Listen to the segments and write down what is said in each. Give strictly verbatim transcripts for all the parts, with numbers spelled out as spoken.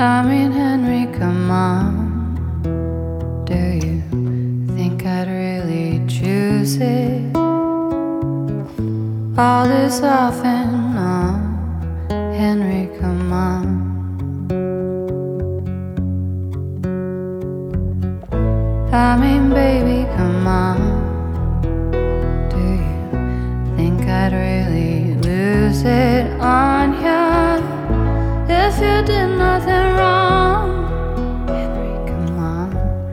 I mean, Henry, come on. Do you think I'd really choose it? All this off and on. Henry, come on. I mean, baby, come on. Do you think I'd really lose it on ya if you did nothing wrong? Henry, come on.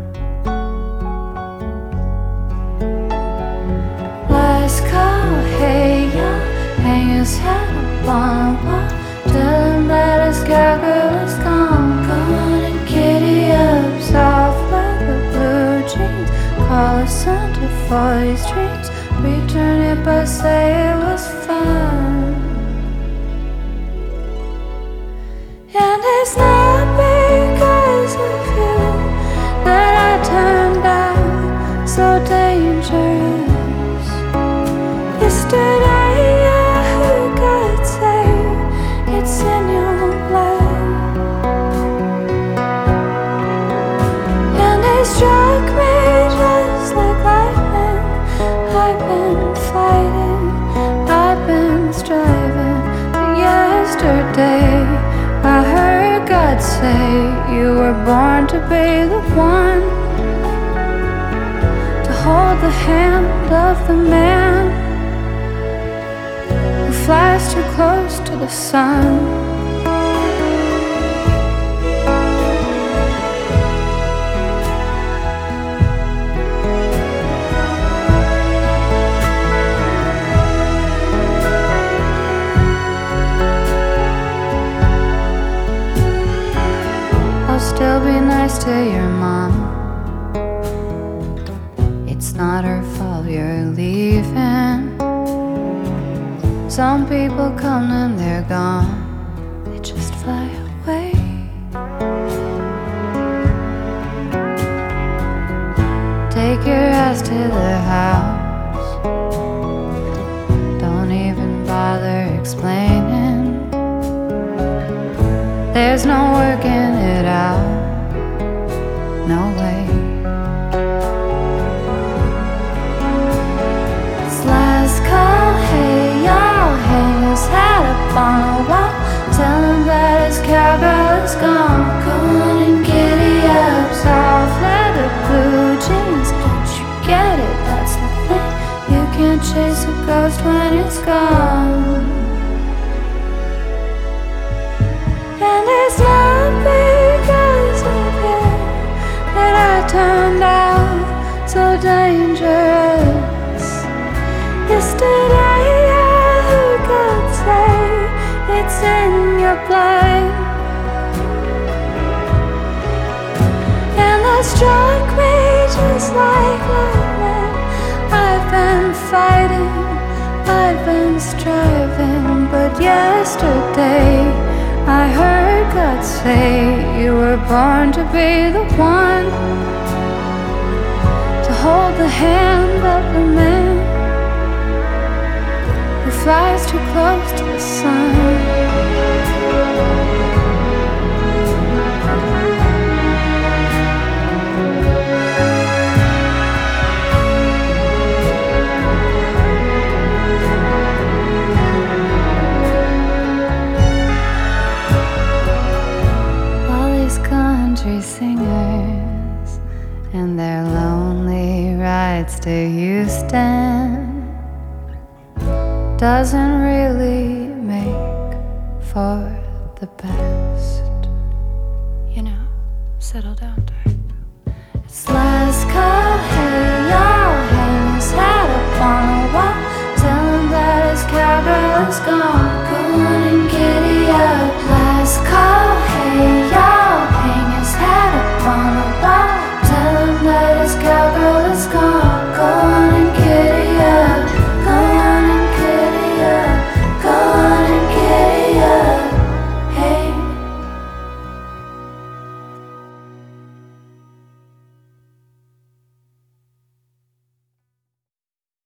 Last call, hey, yo, hang his head up on a wall. Tell him that his cowgirl is gone. Gone and kitty up, soft leather, blue jeans. Call a Santa for his dreams. Return it but say it was fun. And it's not because of you that I turned out so dangerous. Yesterday I heard God say it's in your blood. And it struck me just like lightning. I've been fighting, I've been striving. But yesterday I heard God say you were born to be the one to hold the hand of the man who flies too close to the sun. Still be nice to your mom. It's not her fault you're leaving. Some people come and they're gone. They just fly away. Take your ass to the house. Don't even bother explaining. There's no working it out. No way. It's last call, hey y'all, hang his hat up on a wall. Tell him that his cowgirl is gone. Gone and giddy up, soft leather, blue jeans. Don't you get it? That's the thing. You can't chase a ghost when it's gone. And it's not because of you that I turned out so dangerous. Yesterday I heard God say it's in your blood. And that struck me just like lightning. I've been fighting, I've been striving. But yesterday I heard God say you were born to be the one to hold the hand of the man who flies too close to the sun. Country singers and their lonely rides to Houston doesn't really make for the best. You know, settle down, type. It's last call, hey y'all, hang his hat up on a wall. Tell him that his cowgirl is gone.